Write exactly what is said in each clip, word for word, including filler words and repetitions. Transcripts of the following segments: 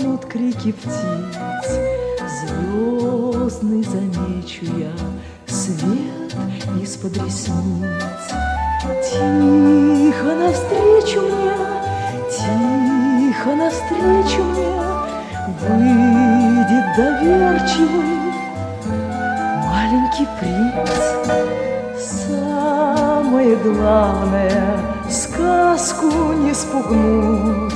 стихнут крики птиц, звездный замечу я свет из-под ресниц. Тихо навстречу мне, тихо навстречу мне выйдет доверчивый маленький принц. Самое главное — сказку не спугнуть,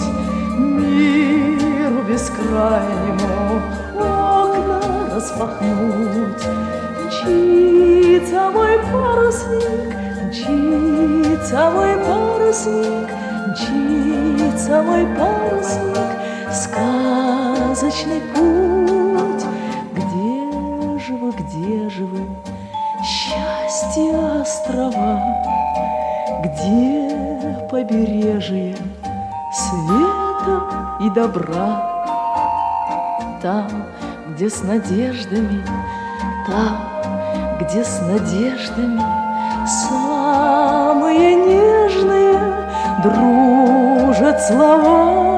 миру бескрайнему окна распахнуть. Мчится мой парусник, мчится мой парусник, мчится мой парусник в сказочный путь. Где же вы, где же вы, счастье острова? Где побережье света и добра? Там, где с надеждами, там, где с надеждами самые нежные дружат слова.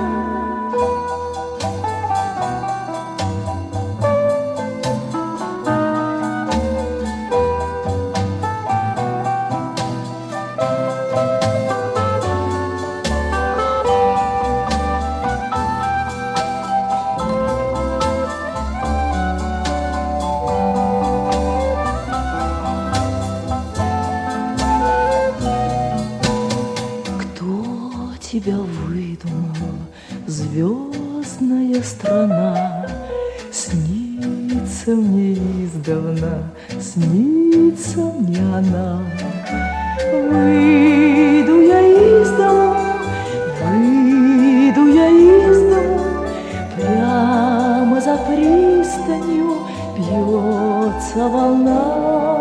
Тебя выдумала звездная страна, снится мне издавна, снится мне она. Выйду я из дома, выйду я из дома, прямо за пристанью бьется волна.